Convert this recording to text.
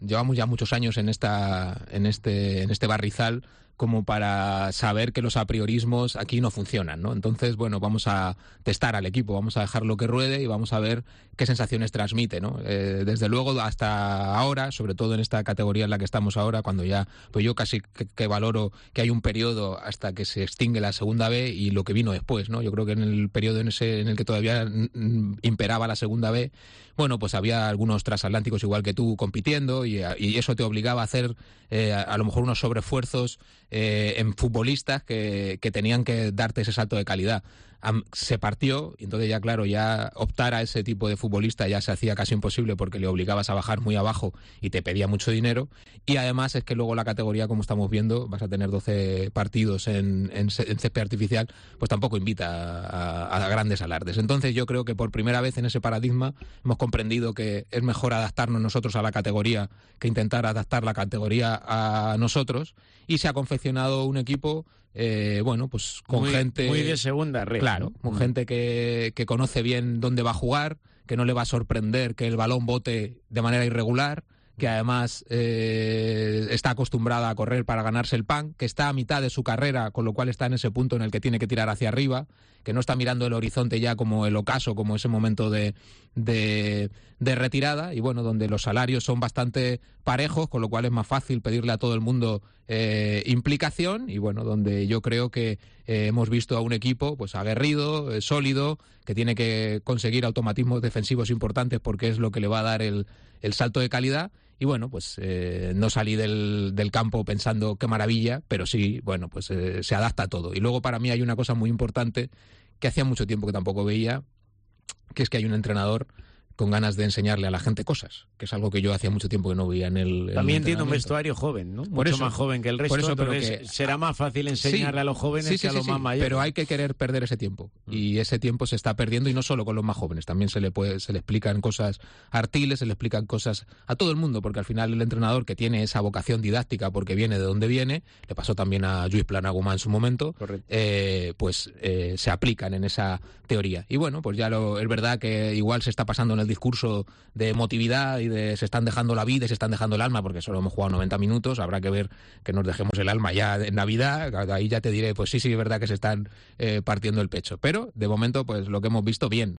llevamos ya muchos años en este barrizal como para saber que los apriorismos aquí no funcionan, ¿no? Entonces, bueno, vamos a testar al equipo, vamos a dejarlo que ruede y vamos a ver qué sensaciones transmite, ¿no? Desde luego, hasta ahora, sobre todo en esta categoría en la que estamos ahora, cuando ya, pues yo casi que valoro que hay un periodo hasta que se extingue la segunda B y lo que vino después, ¿no? Yo creo que en el periodo en el que todavía imperaba la segunda B, bueno, pues había algunos transatlánticos igual que tú compitiendo y eso te obligaba a hacer a lo mejor unos sobreesfuerzos en futbolistas que tenían que darte ese salto de calidad. Se partió y entonces ya claro, ya optar a ese tipo de futbolista ya se hacía casi imposible porque le obligabas a bajar muy abajo y te pedía mucho dinero, y además es que luego la categoría, como estamos viendo, vas a tener 12 partidos en césped artificial, pues tampoco invita a grandes alardes. Entonces yo creo que por primera vez en ese paradigma hemos comprendido que es mejor adaptarnos nosotros a la categoría que intentar adaptar la categoría a nosotros, y se ha confeccionado un equipo bueno, pues con gente muy de segunda red, claro, ¿no? con gente que conoce bien dónde va a jugar, que no le va a sorprender que el balón bote de manera irregular, que además está acostumbrada a correr para ganarse el pan, que está a mitad de su carrera, con lo cual está en ese punto en el que tiene que tirar hacia arriba, que no está mirando el horizonte ya como el ocaso, como ese momento de retirada, y bueno, donde los salarios son bastante parejos, con lo cual es más fácil pedirle a todo el mundo implicación, y bueno, donde yo creo que hemos visto a un equipo pues aguerrido, sólido, que tiene que conseguir automatismos defensivos importantes porque es lo que le va a dar el salto de calidad. Y bueno, pues no salí del campo pensando qué maravilla, pero sí, bueno, pues se adapta a todo. Y luego para mí hay una cosa muy importante que hacía mucho tiempo que tampoco veía, que es que hay un entrenador con ganas de enseñarle a la gente cosas, que es algo que yo hacía mucho tiempo que no veía en el También tiene un vestuario joven, ¿no? Mucho más joven que el resto, entonces será más fácil enseñarle a los jóvenes que a los más mayores. Pero hay que querer perder ese tiempo, y ese tiempo se está perdiendo, y no solo con los más jóvenes, también se le explican cosas a Artiles, se le explican cosas a todo el mundo, porque al final el entrenador que tiene esa vocación didáctica porque viene de donde viene, le pasó también a Lluís Planagumá en su momento, se aplican en esa teoría. Y bueno, pues ya es verdad que igual se está pasando en el discurso de emotividad y de se están dejando la vida y se están dejando el alma, porque solo hemos jugado 90 minutos, habrá que ver que nos dejemos el alma ya en Navidad, ahí ya te diré, pues sí, es verdad que se están partiendo el pecho, pero de momento pues lo que hemos visto bien.